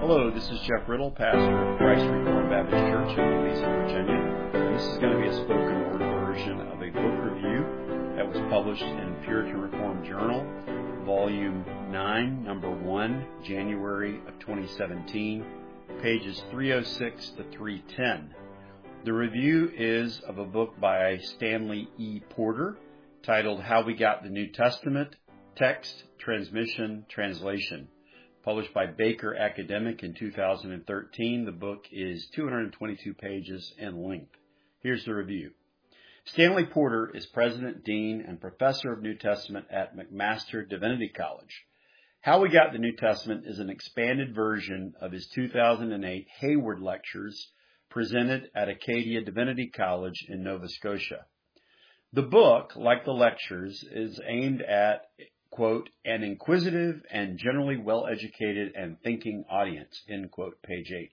Hello, this is Jeff Riddle, pastor of Christ Reformed Baptist Church in Louisa, Virginia. And this is going to be a spoken word version of a book review that was published in Puritan Reformed Journal, Volume 9, Number 1, January of 2017, pages 306 to 310. The review is of a book by Stanley E. Porter titled How We Got the New Testament, Text, Transmission, Translation. Published by Baker Academic in 2013, the book is 222 pages in length. Here's the review. Stanley Porter is President, Dean, and Professor of New Testament at McMaster Divinity College. How We Got the New Testament is an expanded version of his 2008 Hayward Lectures presented at Acadia Divinity College in Nova Scotia. The book, like the lectures, is aimed at quote, an inquisitive and generally well-educated and thinking audience, end quote, page 8.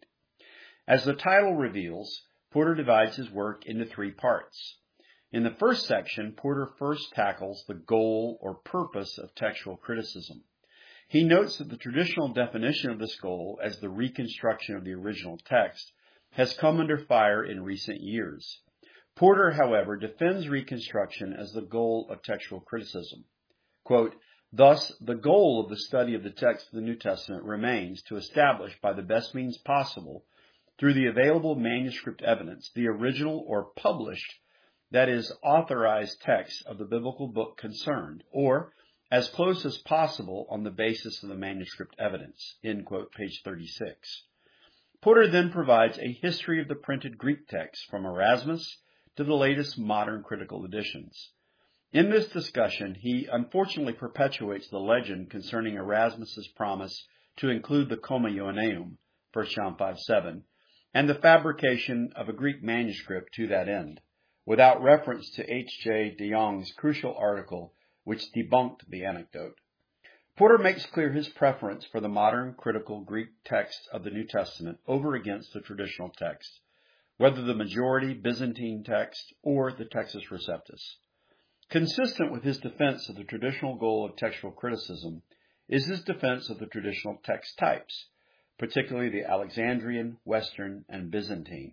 As the title reveals, Porter divides his work into three parts. In the first section, Porter first tackles the goal or purpose of textual criticism. He notes that the traditional definition of this goal as the reconstruction of the original text has come under fire in recent years. Porter, however, defends reconstruction as the goal of textual criticism. Quote, thus, the goal of the study of the text of the New Testament remains to establish by the best means possible, through the available manuscript evidence, the original or published, that is, authorized text of the biblical book concerned, or as close as possible on the basis of the manuscript evidence, end quote, page 36. Porter then provides a history of the printed Greek text from Erasmus to the latest modern critical editions. In this discussion, he unfortunately perpetuates the legend concerning Erasmus's promise to include the Comma Ioanneum, 1 John 5:7, and the fabrication of a Greek manuscript to that end, without reference to H.J. de Jong's crucial article which debunked the anecdote. Porter makes clear his preference for the modern critical Greek text of the New Testament over against the traditional text, whether the majority Byzantine text or the Textus Receptus. Consistent with his defense of the traditional goal of textual criticism is his defense of the traditional text types, particularly the Alexandrian, Western, and Byzantine.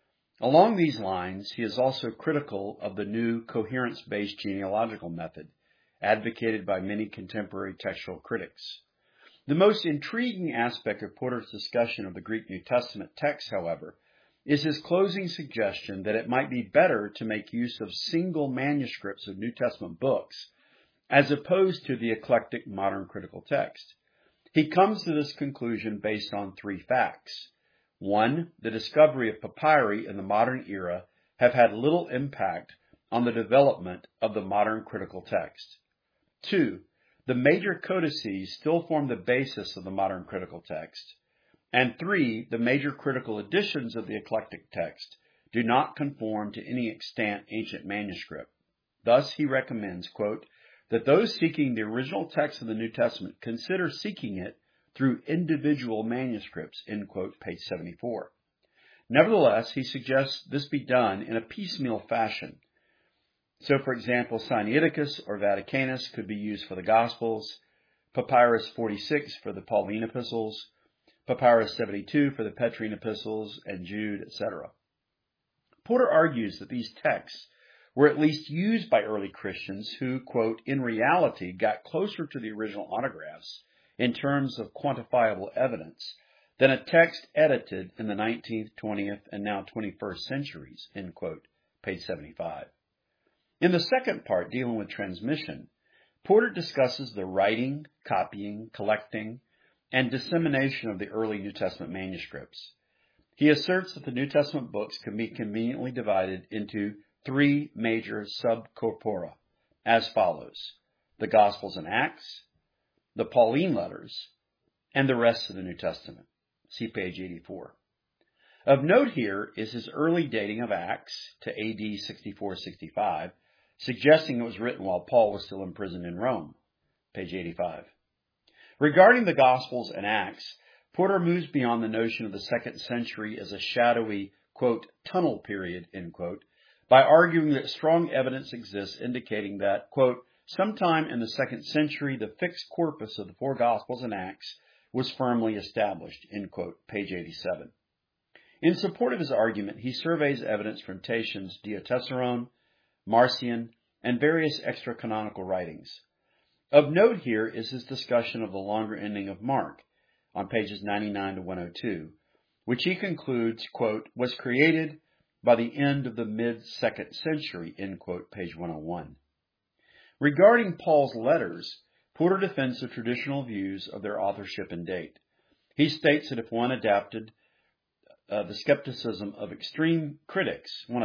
Along these lines, he is also critical of the new coherence-based genealogical method, advocated by many contemporary textual critics. The most intriguing aspect of Porter's discussion of the Greek New Testament text, however, is his closing suggestion that it might be better to make use of single manuscripts of New Testament books as opposed to the eclectic modern critical text. He comes to this conclusion based on three facts. One, the discovery of papyri in the modern era have had little impact on the development of the modern critical text. Two, the major codices still form the basis of the modern critical text. And three, the major critical editions of the eclectic text do not conform to any extant ancient manuscript. Thus, he recommends, quote, that those seeking the original text of the New Testament consider seeking it through individual manuscripts, end quote, page 74. Nevertheless, he suggests this be done in a piecemeal fashion. So, for example, Sinaiticus or Vaticanus could be used for the Gospels, Papyrus 46 for the Pauline epistles, Papyrus 72 for the Petrine epistles, and Jude, etc. Porter argues that these texts were at least used by early Christians who, quote, in reality got closer to the original autographs in terms of quantifiable evidence than a text edited in the 19th, 20th, and now 21st centuries, end quote, page 75. In the second part, dealing with transmission, Porter discusses the writing, copying, collecting, and dissemination of the early New Testament manuscripts. He asserts that the New Testament books can be conveniently divided into three major subcorpora, as follows: the Gospels and Acts, the Pauline letters, and the rest of the New Testament. See page 84. Of note here is his early dating of Acts to AD 64-65, suggesting it was written while Paul was still imprisoned in Rome. Page 85. Regarding the Gospels and Acts, Porter moves beyond the notion of the second century as a shadowy, quote, tunnel period, end quote, by arguing that strong evidence exists indicating that, quote, sometime in the second century, the fixed corpus of the four Gospels and Acts was firmly established, end quote, page 87. In support of his argument, he surveys evidence from Tatian's Diatessaron, Marcion, and various extra-canonical writings. Of note here is his discussion of the longer ending of Mark on pages 99 to 102, which he concludes, quote, was created by the end of the mid-2nd century, end quote, page 101. Regarding Paul's letters, Porter defends the traditional views of their authorship and date. He states that if one adopted the skepticism of extreme critics, one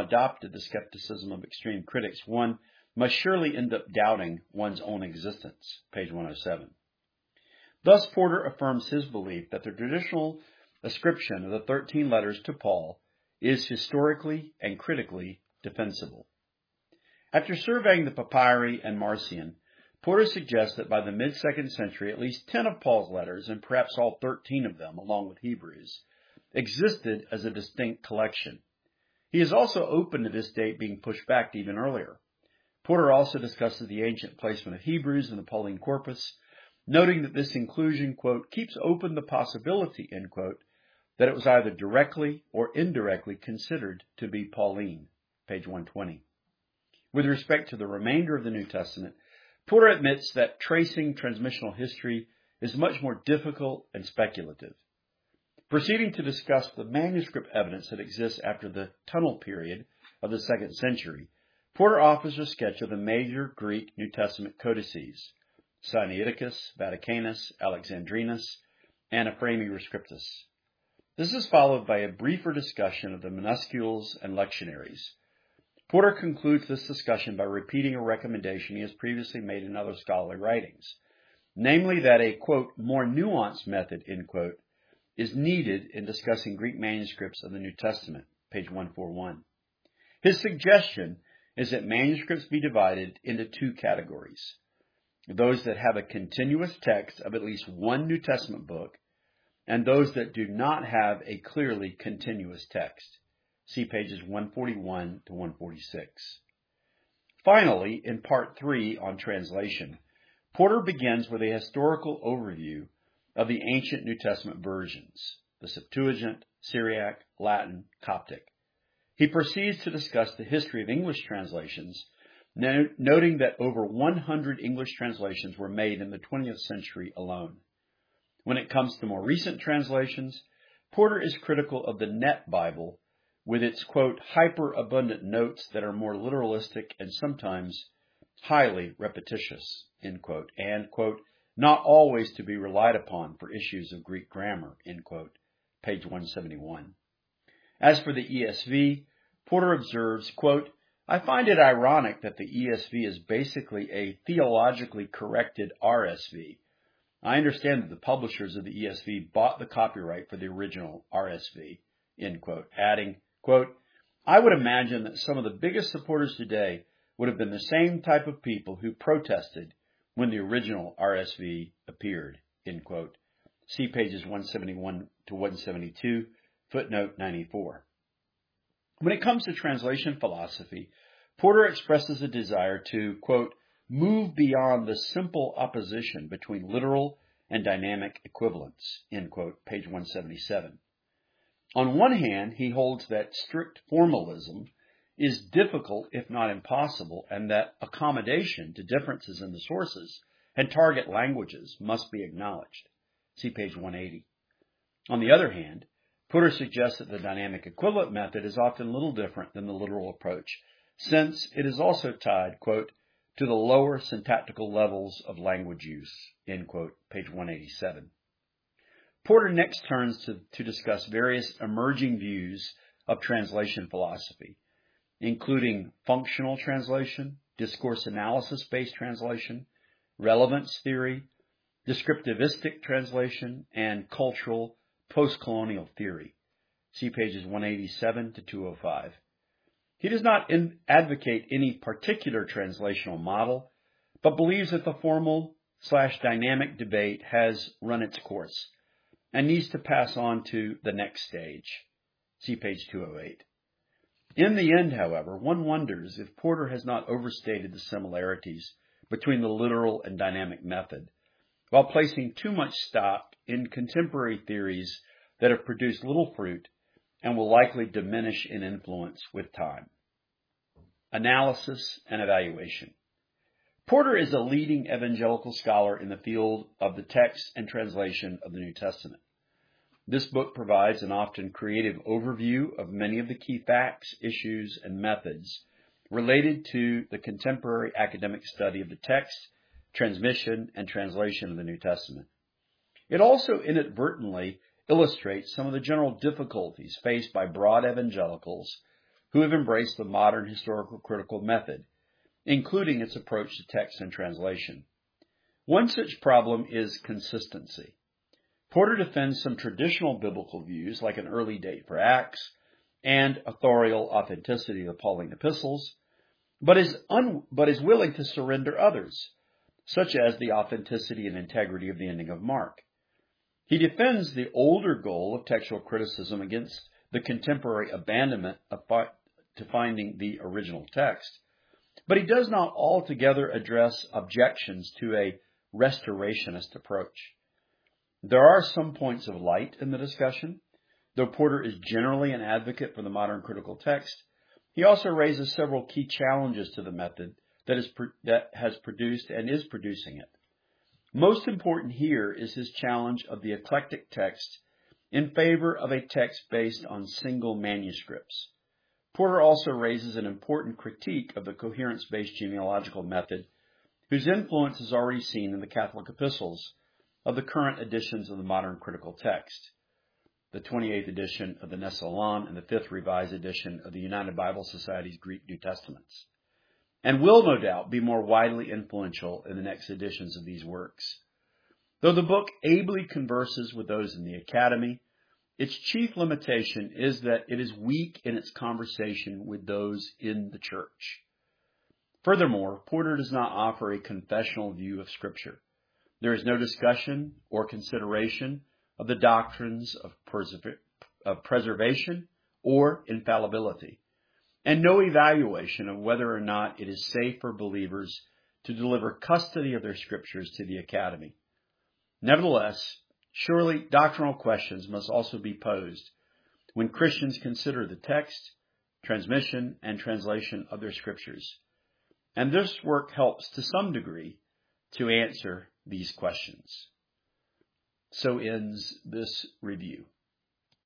must surely end up doubting one's own existence, page 107. Thus, Porter affirms his belief that the traditional ascription of the 13 letters to Paul is historically and critically defensible. After surveying the papyri and Marcion, Porter suggests that by the mid-2nd century, at least 10 of Paul's letters, and perhaps all 13 of them, along with Hebrews, existed as a distinct collection. He is also open to this date being pushed back to even earlier. Porter also discusses the ancient placement of Hebrews in the Pauline corpus, noting that this inclusion, quote, keeps open the possibility, end quote, that it was either directly or indirectly considered to be Pauline, page 120. With respect to the remainder of the New Testament, Porter admits that tracing transmissional history is much more difficult and speculative. Proceeding to discuss the manuscript evidence that exists after the tunnel period of the 2nd century, Porter offers a sketch of the major Greek New Testament codices, Sinaiticus, Vaticanus, Alexandrinus, and Ephraemi Rescriptus. This is followed by a briefer discussion of the minuscules and lectionaries. Porter concludes this discussion by repeating a recommendation he has previously made in other scholarly writings, namely that a, quote, more nuanced method, end quote, is needed in discussing Greek manuscripts of the New Testament, page 141. His suggestion is that manuscripts be divided into two categories: those that have a continuous text of at least one New Testament book, and those that do not have a clearly continuous text. See pages 141 to 146. Finally, in part 3 on translation, Porter begins with a historical overview of the ancient New Testament versions, the Septuagint, Syriac, Latin, Coptic. He proceeds to discuss the history of English translations, noting that over 100 English translations were made in the 20th century alone. When it comes to more recent translations, Porter is critical of the Net Bible with its, quote, hyper-abundant notes that are more literalistic and sometimes highly repetitious, end quote, and, quote, not always to be relied upon for issues of Greek grammar, end quote, page 171. As for the ESV, Porter observes, quote, I find it ironic that the ESV is basically a theologically corrected RSV. I understand that the publishers of the ESV bought the copyright for the original RSV, end quote, adding, quote, I would imagine that some of the biggest supporters today would have been the same type of people who protested when the original RSV appeared, end quote. See pages 171 to 172, footnote 94. When it comes to translation philosophy, Porter expresses a desire to, quote, move beyond the simple opposition between literal and dynamic equivalence, end quote, page 177. On one hand, he holds that strict formalism is difficult, if not impossible, and that accommodation to differences in the sources and target languages must be acknowledged. See page 180. On the other hand, Porter suggests that the dynamic equivalent method is often little different than the literal approach, since it is also tied, quote, to the lower syntactical levels of language use, end quote, page 187. Porter next turns to discuss various emerging views of translation philosophy, including functional translation, discourse analysis-based translation, relevance theory, descriptivistic translation, and cultural post-colonial theory. See pages 187 to 205. He does not advocate any particular translational model, but believes that the formal/dynamic debate has run its course and needs to pass on to the next stage. See page 208. In the end, however, one wonders if Porter has not overstated the similarities between the literal and dynamic method, while placing too much stock in contemporary theories that have produced little fruit and will likely diminish in influence with time. Analysis and evaluation. Porter is a leading evangelical scholar in the field of the text and translation of the New Testament. This book provides an often creative overview of many of the key facts, issues, and methods related to the contemporary academic study of the text, transmission, and translation of the New Testament. It also inadvertently illustrates some of the general difficulties faced by broad evangelicals who have embraced the modern historical critical method, including its approach to text and translation. One such problem is consistency. Porter defends some traditional biblical views, like an early date for Acts and authorial authenticity of the Pauline epistles, but is willing to surrender others, such as the authenticity and integrity of the ending of Mark. He defends the older goal of textual criticism against the contemporary abandonment to finding the original text, but he does not altogether address objections to a restorationist approach. There are some points of light in the discussion. Though Porter is generally an advocate for the modern critical text, he also raises several key challenges to the method that has produced and is producing it. Most important here is his challenge of the eclectic text in favor of a text based on single manuscripts. Porter also raises an important critique of the coherence-based genealogical method, whose influence is already seen in the Catholic epistles of the current editions of the modern critical text, the 28th edition of the Nestle-Aland and the 5th Revised Edition of the United Bible Society's Greek New Testaments, and will no doubt be more widely influential in the next editions of these works. Though the book ably converses with those in the Academy, its chief limitation is that it is weak in its conversation with those in the church. Furthermore, Porter does not offer a confessional view of Scripture. There is no discussion or consideration of the doctrines of preservation or infallibility, and no evaluation of whether or not it is safe for believers to deliver custody of their Scriptures to the Academy. Nevertheless, surely doctrinal questions must also be posed when Christians consider the text, transmission, and translation of their Scriptures. And this work helps to some degree to answer these questions. So ends this review.